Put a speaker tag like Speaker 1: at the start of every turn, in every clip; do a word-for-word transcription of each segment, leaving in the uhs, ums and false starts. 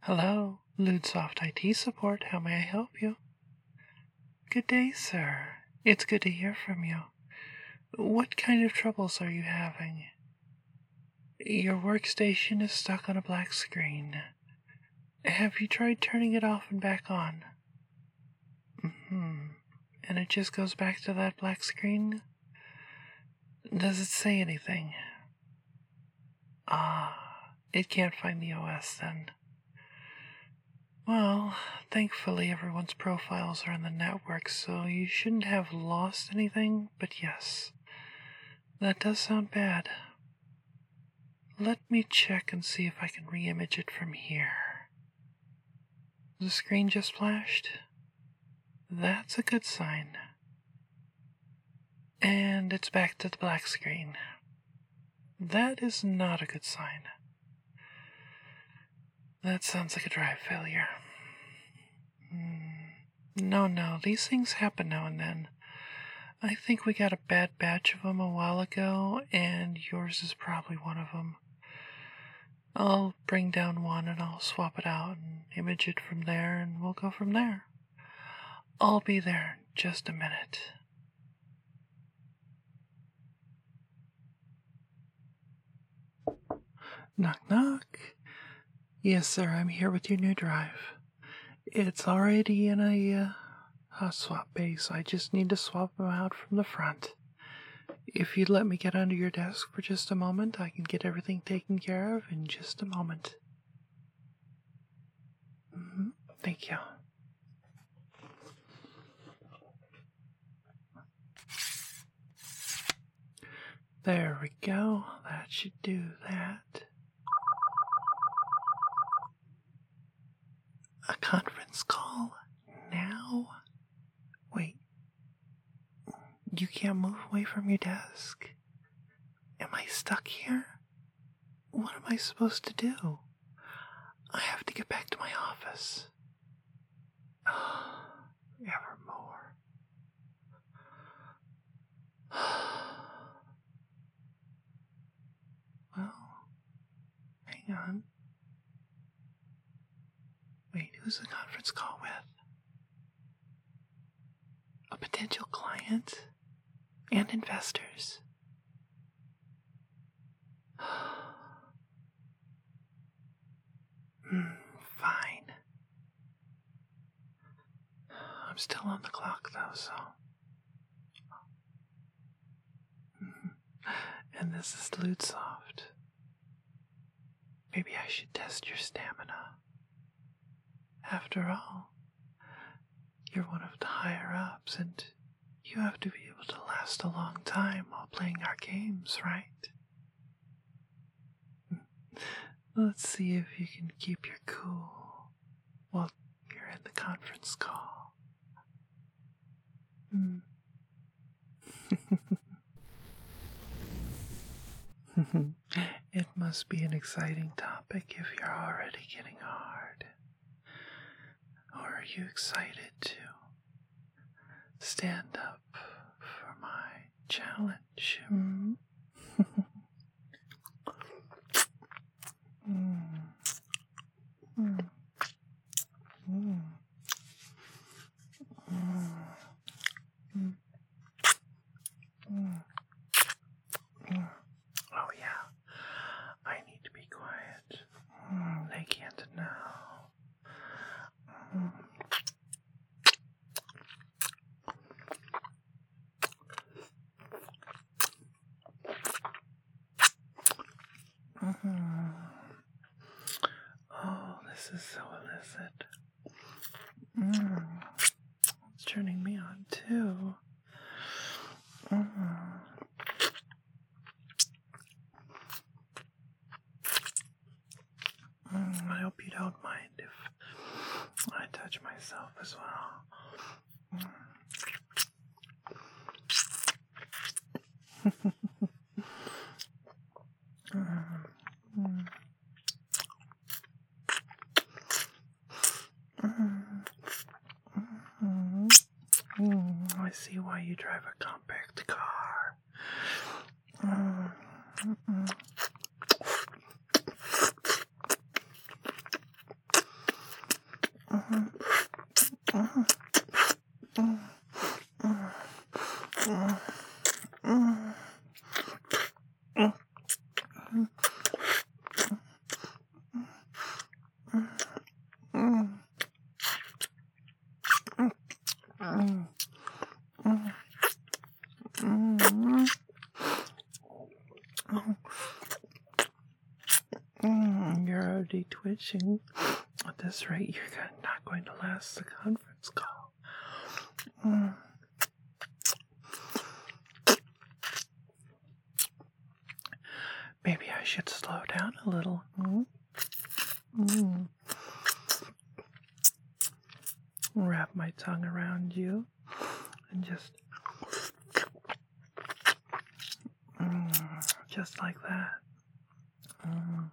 Speaker 1: Hello, Ludesoft I T support. How may I help you? Good day, sir. It's good to hear from you. What kind of troubles are you having? Your workstation is stuck on a black screen. Have you tried turning it off and back on? Mm-hmm. And it just goes back to that black screen? Does it say anything? Ah, it can't find the O S then. Well, thankfully everyone's profiles are in the network, so you shouldn't have lost anything, but yes, that does sound bad. Let me check and see if I can re-image it from here. The screen just flashed? That's a good sign. And it's back to the black screen. That is not a good sign. That sounds like a drive failure. Mm, no, no, these things happen now and then. I think we got a bad batch of them a while ago, and yours is probably one of them. I'll bring down one and I'll swap it out and image it from there, and we'll go from there. I'll be there in just a minute. Knock, knock. Yes, sir, I'm here with your new drive. It's already in a uh, hot swap bay, so I just need to swap them out from the front. If you'd let me get under your desk for just a moment, I can get everything taken care of in just a moment. Mm-hmm. Thank you. There we go. That should do that. A conference call? Now? Wait. You can't move away from your desk? Am I stuck here? What am I supposed to do? I have to get back to my office. Oh, evermore. Well, hang on. Wait, who's the conference call with? A potential client? And investors? Hmm, fine. I'm still on the clock though, so... And this is Ludesoft. Maybe I should test your stamina. After all, you're one of the higher-ups, and you have to be able to last a long time while playing our games, right? Let's see if you can keep your cool while you're in the conference call. Hmm. It must be an exciting topic if you're already getting hard. Or are you excited to stand up for my challenge? Hmm? mm. Mm. Mm. Mm. Mm. Mm. Mm. Oh yeah, I need to be quiet. Mm, they can't know. Mm. Mm-hmm. Oh, this is so illicit. Mm. It's turning me on too. Mm. Mm, I hope you don't mind if I touch myself as well. Mm. mm. Mm. Mm. I see why you drive a compact car. Mm. Mm-mm. You're already twitching. At this rate, you're not going to last the conference call. Mm. Maybe I should slow down a little. Mm. Mm. Wrap my tongue around you and just, mm, just like that. Mm.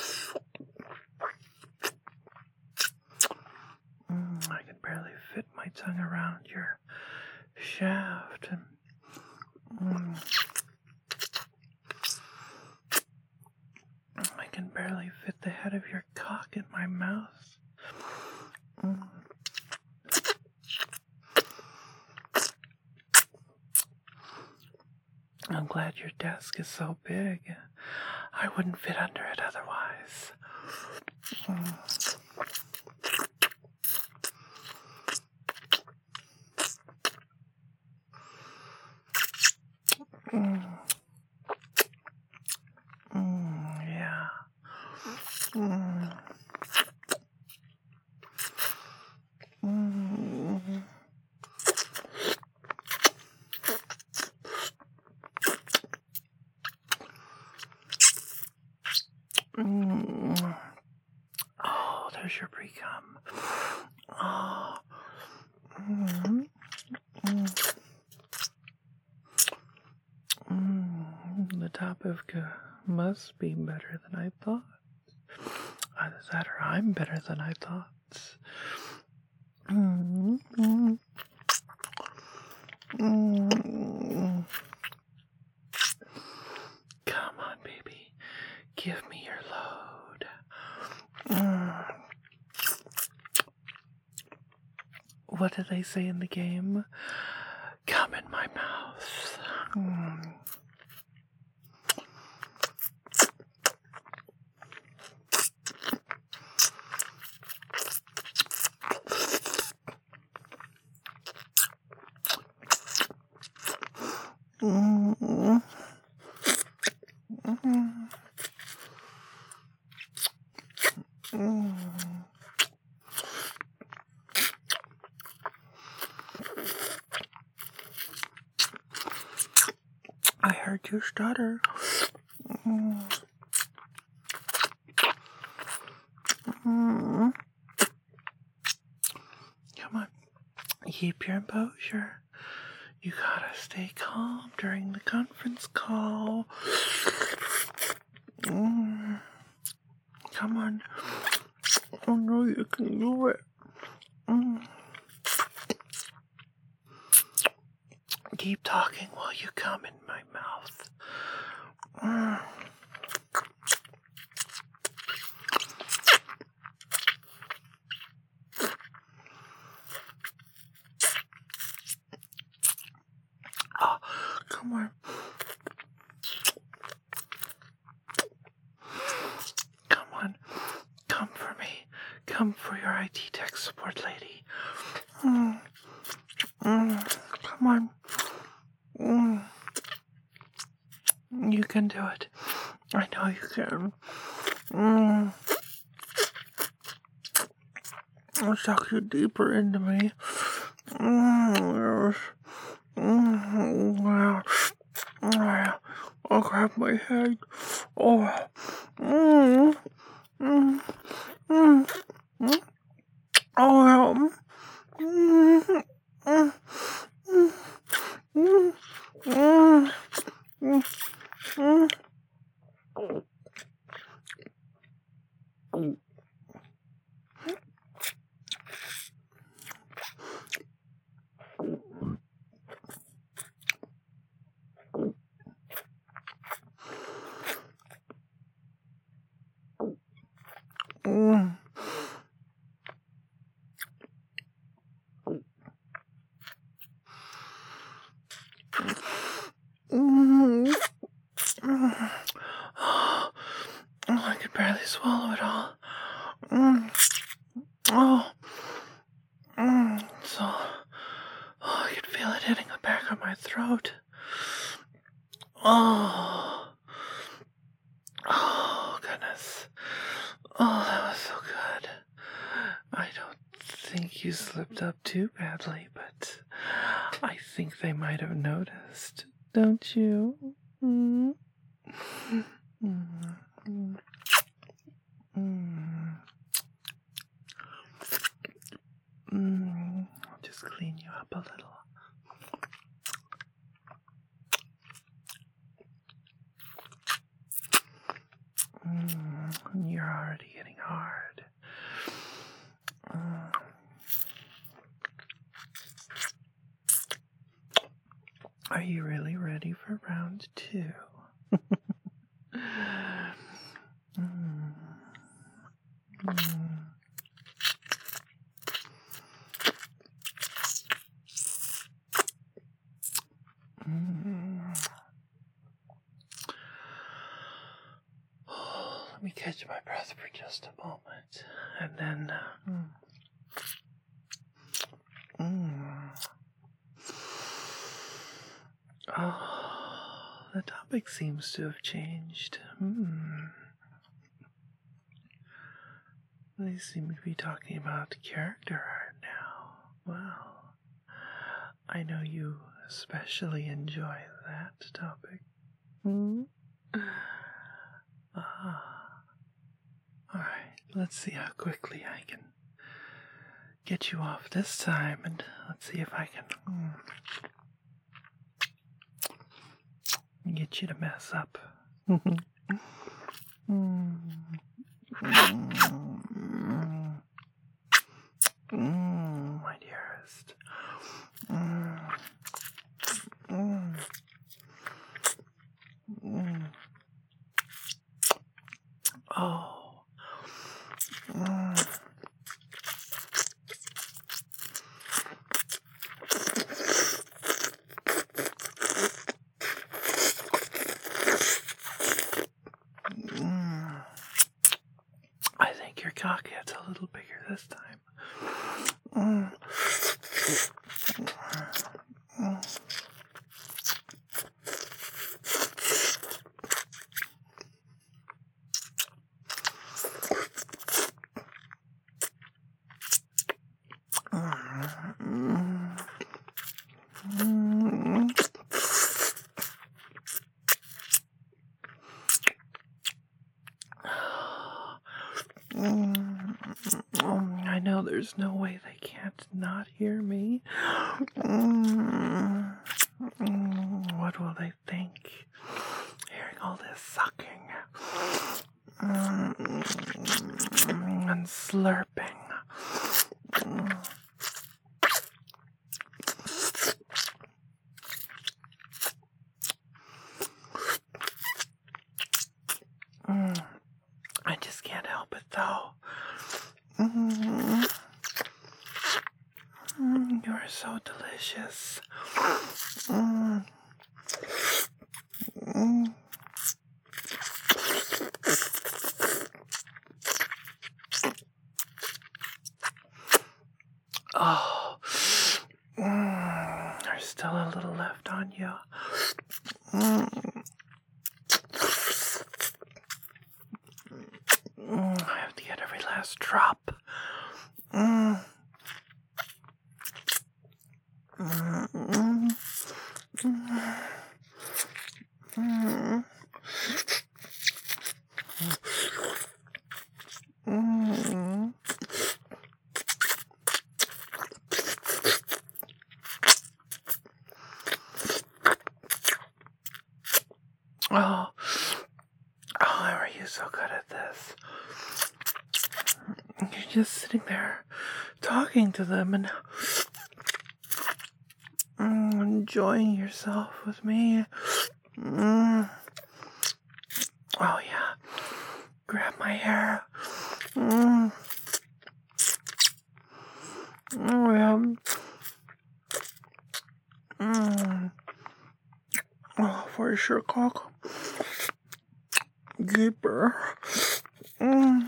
Speaker 1: Mm, I can barely fit my tongue around your shaft. And, mm, I can barely fit the head of your cock in my mouth. Mm. I'm glad your desk is so big. I wouldn't fit under it otherwise. Mm. Mm. Mm, yeah. Mm. Mm. Mm. Oh, there's your pre-cum. Oh. Mm. Mm. Mm. The topic uh, must be better than I thought. Either that or I'm better than I thought. Mm. Mm. Mm. Come on, baby. Give me your load. Mm. What did they say in the game? Come in my mouth. Mm. Mm. Mm. Mm. I heard you stutter. Mm. Mm. Come on. Keep your composure. You gotta stay calm during the conference call. Mm. Come on. I know you can do it. Mm. Keep talking while you come in my mouth. Mm. Oh, come on. Come on. Come for me. Come for your I T tech support lady. Mm. Mm. Come on. Mm. You can do it. I know you can. Mm. I'll suck you deeper into me. Mm. Mm. Wow. Mm. I'll grab my head. Oh. Mm. Mm. Mm. Mm. Oh. Mm. Mm. Mm. Mm. Mm. Mm. Mm. Mm. swallow it all. Mm. Oh. Mm. So, oh, I can feel it hitting the back of my throat. Oh. Oh, goodness. Oh, that was so good. I don't think you slipped up too badly, but I think they might have noticed, don't you? Mm. Mm. Mm. Mm. Mm. I'll just clean you up a little. Mm. You're already getting hard. Mm. Are you really ready for round two? mm. Mm. Mm. Oh, let me catch my breath for just a moment, and then. Uh, mm. Mm. Oh, the topic seems to have changed. Hmm. They seem to be talking about character art now. Well, I know you especially enjoy that topic. Hmm? Ah. Alright, let's see how quickly I can get you off this time, and let's see if I can mm, get you to mess up. mm. Mm. Mm, my dearest. Mm. Mm. Mm. Oh. Mm. Mm. I think your cock gets a little bigger this time. Mm. Mm. Mm. Mm. Mm. Mm. I know there's no way they can't not hear me. Mm. Mm. What will they think? Hearing all this sucking mm. and slurping. Mm. Mm. I just can't help it though. Mm. Mm. You're so delicious. Mm. Mm. Oh. Mm. There's still a little left on you. Mm. Mm. I have to get every last drop. Mm. Mm. Mm. Mm. Mm. Oh. Oh, how are you so good at this? You're just sitting there talking to them and mm, enjoying yourself with me. Mm. Oh, yeah. Grab my hair. Mm. Oh, yeah. Mm. Oh, for sure, cock. Keeper. Mm.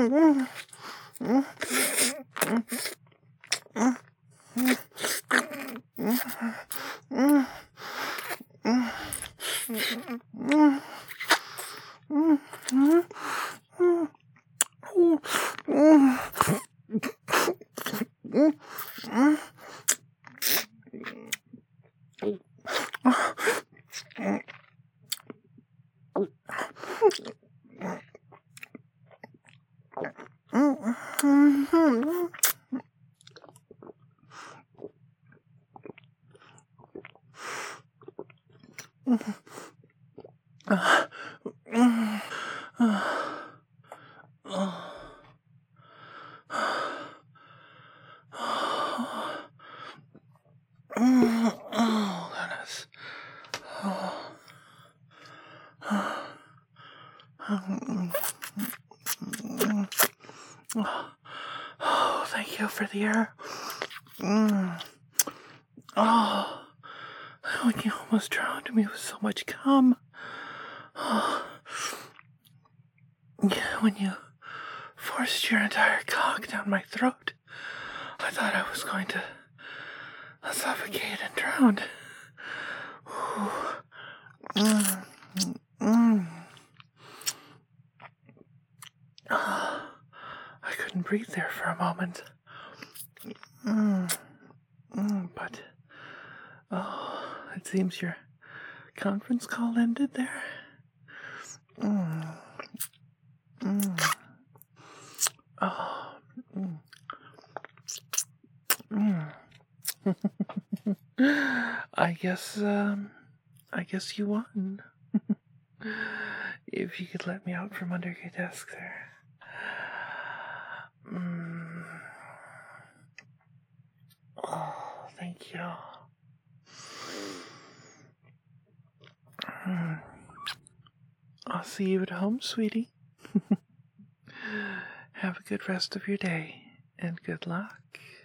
Speaker 1: Oh, goodness. Oh, thank you for the air. Mm. Oh, when you almost drowned me with so much cum. Oh. Yeah, when you forced your entire cock down my throat, I thought I was going to suffocate and drown. Mm. Mm. Oh, I couldn't breathe there for a moment. Mm. Mm, but, oh, it seems your conference call ended there. Mm. Mm. Oh. Mm. Mm. I guess, um, I guess you won. If you could let me out from under your desk there. Mm. Oh, thank you. Mm. I'll see you at home, sweetie. Have a good rest of your day, and good luck.